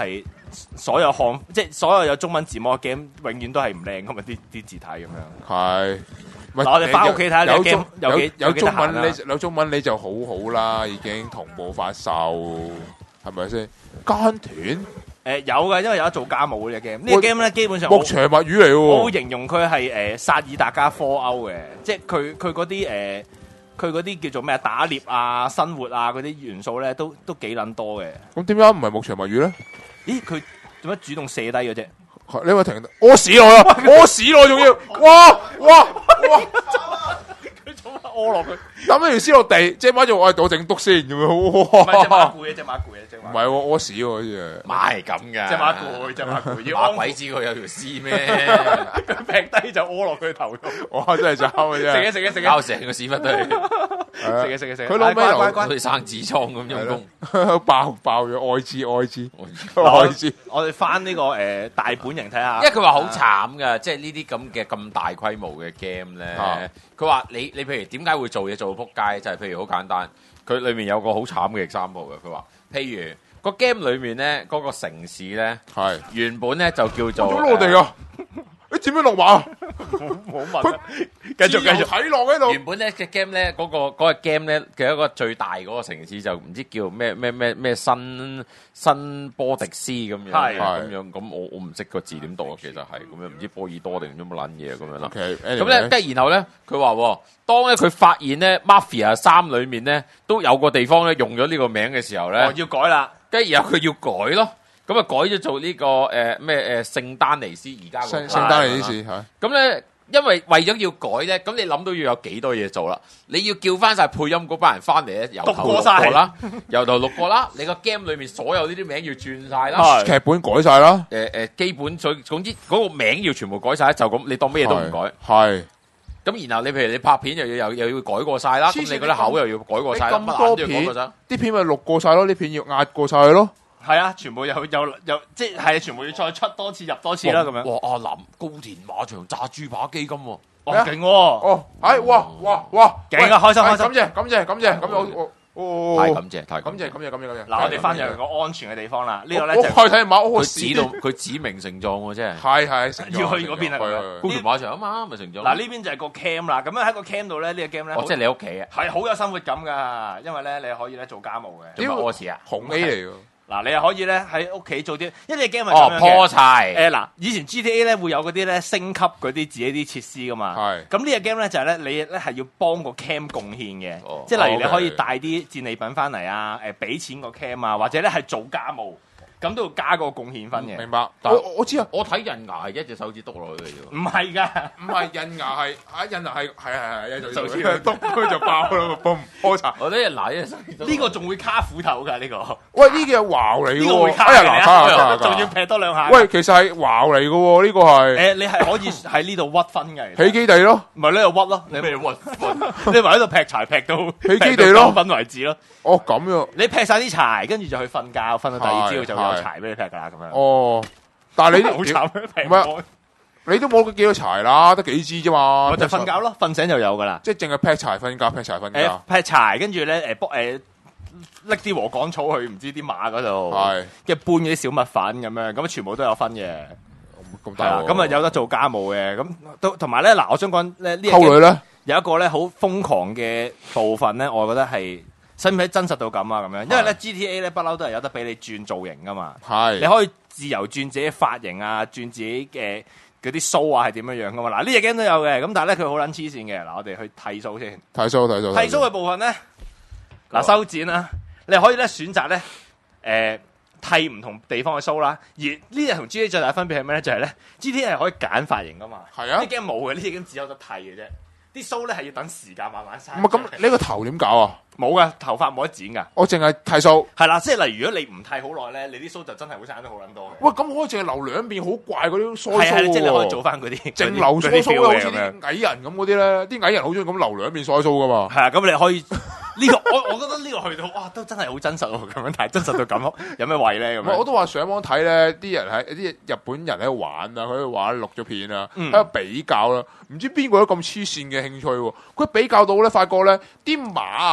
Speaker 4: 所有項即係所有有中文字幕嘅 game，永遠都係唔靚噶嘛，啲啲字體咁樣。
Speaker 3: 係。
Speaker 4: 嗱，我哋翻屋企睇下有 game 有幾
Speaker 3: 有中文你有中文你就好好啦，已經同步發售，係咪先？間團
Speaker 4: 誒有嘅，因為有得做家務嘅 game。呢個 game 咧基本上
Speaker 3: 牧場物語嚟喎。
Speaker 4: 我會形容佢係誒薩爾達加科歐嘅，即係佢佢嗰啲誒佢嗰啲叫做咩打獵啊、生活啊嗰啲元素咧，都都幾撚多嘅。
Speaker 3: 咁點解唔係牧場物語咧？
Speaker 4: 咦，佢點解主動射低嘅啫？
Speaker 3: 你咪停屙屎落啊！屙屎落仲要，哇哇哇！
Speaker 4: 佢做乜屙落去？
Speaker 3: 抌一條屎落地，隻馬就我係我整篤先咁樣。
Speaker 4: 唔係隻馬攰嘅，隻馬攰嘅，隻馬。
Speaker 3: 唔係喎，屙屎喎好似。
Speaker 5: 唔係咁嘅。
Speaker 4: 隻馬攰，隻馬攰。
Speaker 5: 馬鬼知佢有條絲咩？
Speaker 4: 佢劈低就屙落佢頭度。
Speaker 3: 哇！真係慘嘅啫。
Speaker 4: 食嘅食嘅食嘅。
Speaker 5: 搞成個屎忽都係。
Speaker 4: 食嘅食嘅食嘅。
Speaker 3: 佢攞咩
Speaker 4: 留？
Speaker 5: 佢生痔瘡咁陰公。
Speaker 3: 爆爆咗愛滋愛滋愛滋。
Speaker 4: 我哋翻呢個誒大本營睇下。
Speaker 5: 因為佢話好慘㗎，即係呢啲咁嘅咁大規模嘅 game 咧。佢話你你譬如點解會做嘢做到撲街？就係譬如好簡單，佢裏面有個好慘嘅 example 嘅。佢話譬如個 game 裏面咧嗰個城市咧，係原本咧就叫做
Speaker 3: 落地㗎。你點樣落馬？
Speaker 4: 冇問。繼續繼續
Speaker 3: 睇落喺度。
Speaker 5: 原本咧嘅 game 咧嗰個嗰個 game 咧嘅一個最大嗰個城市就唔知叫咩咩咩咩新新波迪斯咁樣，咁樣咁我我唔識個字點讀啊，其實係咁樣，唔知波爾多定唔知乜撚嘢咁樣啦。咁咧跟住然後咧佢話，當咧佢發現咧 Mafia 三裏面咧都有個地方咧用咗呢個名嘅時候咧，
Speaker 4: 哦要改啦，
Speaker 5: 跟住然後佢要改咯。咁啊改咗做呢、這個誒咩誒聖丹尼斯而家個
Speaker 3: 聖丹尼斯係
Speaker 5: 咁咧，因為為咗要改咧，咁你諗到要有幾多嘢做啦？你要叫翻晒配音嗰班人翻嚟咧，由頭錄過啦，由頭錄過啦。你個 game 裏面所有呢啲名要轉晒啦，
Speaker 3: 劇本改晒啦。
Speaker 5: 誒誒，基本總總之嗰個名要全部改晒，就咁你當咩嘢都唔改。
Speaker 3: 係。
Speaker 5: 咁然後你譬如你拍片又要又又要改過晒啦，咁你嗰啲口又要改過晒啦，
Speaker 3: 咁多片啲片咪錄過晒咯，啲片要壓過晒咯。
Speaker 4: 係啊，全部又又又即係全部要再出多次入多次啦咁樣。
Speaker 5: 哇！阿林高田馬場炸豬扒基金喎，
Speaker 4: 哇勁喎！
Speaker 3: 哦，係哇哇哇
Speaker 4: 勁啊！開心開心，
Speaker 3: 感謝感謝感謝，咁我我
Speaker 5: 太感謝太
Speaker 3: 感謝感謝感謝感謝。
Speaker 4: 嗱，我哋翻入個安全嘅地方啦。呢個咧就
Speaker 3: 開睇馬，
Speaker 5: 佢指到佢指明成狀喎，真係。
Speaker 3: 係係
Speaker 4: 要去嗰邊啊！
Speaker 5: 高田馬場啊嘛，咪成狀。
Speaker 4: 嗱呢邊就係個 cam 啦，咁樣喺個 cam 度咧，呢個 game 咧，
Speaker 5: 哦，即係你屋企啊，
Speaker 4: 係好有生活感㗎，因為咧你可以咧做家務嘅。
Speaker 5: 點屙屎啊？
Speaker 3: 紅 A 嚟㗎。
Speaker 4: 嗱，你又可以咧喺屋企做啲，一隻 game 係
Speaker 5: 咁樣嘅。哦，破柴。
Speaker 4: 誒嗱，以前 G T A 咧會有嗰啲咧升級嗰啲自己啲設施噶嘛。係。咁呢隻 game 咧就係咧，你咧係要幫個 cam 貢獻嘅，即係例如你可以帶啲戰利品翻嚟啊，誒俾錢個 cam 啊，或者咧係做家務。咁都要加個貢獻分嘅。
Speaker 3: 明白。我我知啊，
Speaker 5: 我睇印牙係一隻手指篤落去嘅啫。
Speaker 4: 唔係㗎，
Speaker 3: 唔係印牙係啊，印牙係係係係一隻手指篤佢就爆啦，嘣破柴。
Speaker 5: 我呢印牙一隻手指。
Speaker 4: 呢個仲會卡斧頭㗎呢個。
Speaker 3: 喂，呢個係華嚟㗎喎。
Speaker 4: 呢個會卡嘅，仲要劈多兩下。
Speaker 3: 喂，其實係華嚟㗎喎，呢個係。
Speaker 4: 誒，你係可以喺呢度屈分嘅。
Speaker 3: 起基地咯。
Speaker 4: 唔係呢度屈咯，你咩屈分？你咪喺度劈柴劈到
Speaker 3: 起基地咯，
Speaker 4: 分為止咯。
Speaker 3: 哦，咁樣。
Speaker 4: 你劈晒啲柴，跟住就去瞓覺，瞓到第二朝就有柴俾你劈㗎啦。咁樣
Speaker 3: 哦，但係你
Speaker 4: 好慘，
Speaker 3: 唔係你都冇幾多柴啦，得幾支啫嘛。
Speaker 4: 我就瞓覺咯，瞓醒就有噶啦。
Speaker 3: 即係淨係劈柴瞓覺，劈柴瞓覺。
Speaker 4: 劈柴，跟住咧誒，卜誒拎啲禾稈草去唔知啲馬嗰度，係跟住搬嗰啲小麥粉咁樣，咁全部都有分嘅。
Speaker 3: 咁大喎，
Speaker 4: 咁啊有得做家務嘅，咁都同埋咧嗱，我想講咧呢
Speaker 3: 溝女咧
Speaker 4: 有一個咧好瘋狂嘅部分咧，我覺得係。使唔使真實到咁啊？咁樣，因為咧 G T A 咧不嬲都係有得俾你轉造型噶嘛。係，你可以自由轉自己髮型啊，轉自己嘅嗰啲鬚啊，係點樣樣噶嘛？嗱，呢隻 game 都有嘅，咁但係咧佢好撚黐線嘅。嗱，我哋去剃鬚先。
Speaker 3: 剃鬚，剃鬚。
Speaker 4: 剃鬚嘅部分咧，嗱修剪啦，你可以咧選擇咧，誒剃唔同地方嘅鬚啦。而呢隻同 G T A 最大分別係咩咧？就係咧 G T A 係可以揀髮型噶嘛。係啊。呢 game 冇嘅，呢隻 game 只有得剃嘅啫。啲鬚咧係要等時間慢慢生。
Speaker 3: 唔係咁，你個頭點搞啊？
Speaker 4: 冇噶，頭髮冇得剪噶。
Speaker 3: 我淨係剃鬚。係
Speaker 4: 啦，即係例如如果你唔剃好耐咧，你啲鬚就真係會生得好撚多嘅。
Speaker 3: 喂，咁可以淨係留兩邊好怪嗰啲梳鬚喎。
Speaker 4: 係即係你可以做翻嗰啲
Speaker 3: 淨留梳鬚好似啲矮人咁嗰啲咧，啲矮人好中意咁留兩邊梳鬚噶嘛。
Speaker 4: 係啊，咁你可以呢個我我覺得呢個去到哇，都真係好真實喎，咁樣睇真實到咁，有咩位咧咁樣？
Speaker 3: 我都話上網睇咧，啲人喺啲日本人喺度玩啊，佢喺度玩錄咗片啊，喺度比較啦，唔知邊個都咁黐線嘅興趣喎。佢比較到咧，發覺咧啲馬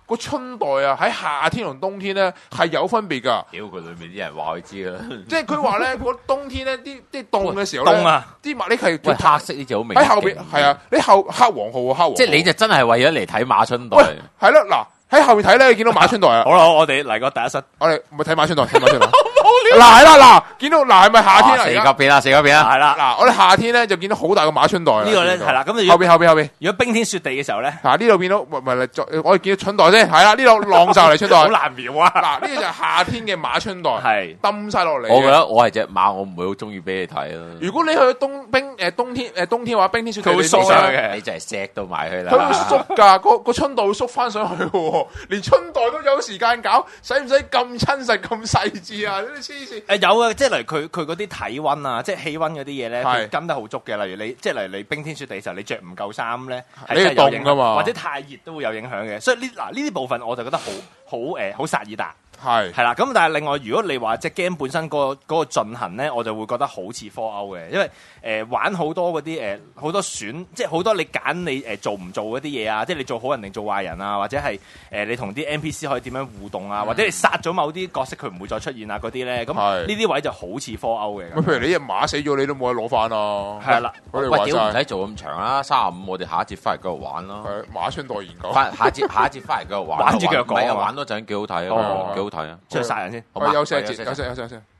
Speaker 3: 個春代啊，喺夏天同冬天咧係有分別㗎。
Speaker 5: 屌佢裏面啲人話佢知啦，
Speaker 3: 即係佢話咧，個冬天咧啲啲凍嘅時候咧，
Speaker 4: 凍啊！
Speaker 3: 啲麥你係
Speaker 5: 黑色呢隻好明
Speaker 3: 喺後邊係啊，你後黑黃號啊，黑黃。
Speaker 5: 即係你就真係為咗嚟睇馬春代。
Speaker 3: 係咯，嗱喺後面睇咧，你見到馬春代啊。
Speaker 4: 好啦，我哋嚟個第一室，
Speaker 3: 我哋咪睇馬春代，睇馬春代。嗱係啦，嗱見到嗱係咪夏天啊？
Speaker 5: 四級片啊，四級片啊，
Speaker 4: 係啦。
Speaker 3: 嗱我哋夏天咧就見到好大個馬春代。
Speaker 4: 呢個咧係啦，咁
Speaker 3: 後邊後邊後邊。
Speaker 4: 如果冰天雪地嘅時候咧，
Speaker 3: 嗱呢度見到唔係我哋見到春代先，係啦呢度浪曬嚟春代。
Speaker 4: 好難描啊！
Speaker 3: 嗱呢個就係夏天嘅馬春代，係抌曬落嚟。
Speaker 5: 我覺得我係隻馬，我唔會好中意俾你睇咯。
Speaker 3: 如果你去冬冰誒冬天誒冬天嘅話，冰天雪地
Speaker 4: 佢會縮上嘅，
Speaker 5: 你就係錫到埋去啦。
Speaker 3: 佢會縮㗎，個個春代會縮翻上去喎，連春代都有時間搞，使唔使咁親實咁細緻啊？啲黐線
Speaker 4: 誒有啊，即係例如佢佢嗰啲體温啊，即係氣温嗰啲嘢咧，佢跟得好足嘅。例如你即係例如你冰天雪地嘅時候，你着唔夠衫咧，係真係有影響，或者太熱都會有影響嘅。所以呢嗱呢啲部分我就覺得好好誒好薩爾達。係係啦，咁但係另外，如果你話隻 game 本身嗰個嗰個進行咧，我就會覺得好似 Fallout 嘅，因為誒、呃、玩好多嗰啲誒好多選，即係好多你揀你誒做唔做嗰啲嘢啊，即係你做好人定做壞人啊，或者係誒、呃、你同啲 N P C 可以點樣互動啊，或者你殺咗某啲角色佢唔會再出現啊嗰啲咧，咁呢啲位就好似 Fallout 嘅。
Speaker 3: 譬如你隻馬死咗，你都冇得攞翻咯。
Speaker 4: 係啦，
Speaker 5: 喂，屌唔使做咁長啦，三十五我哋下一節翻嚟嗰度玩咯。
Speaker 3: 馬春代研究。
Speaker 5: 下一節下一節翻嚟嗰度玩。
Speaker 4: 玩住腳講啊，
Speaker 5: 玩多陣幾好睇啊，幾好睇啊，
Speaker 4: 出去殺人先。
Speaker 3: 我休息一節，休息休息休息。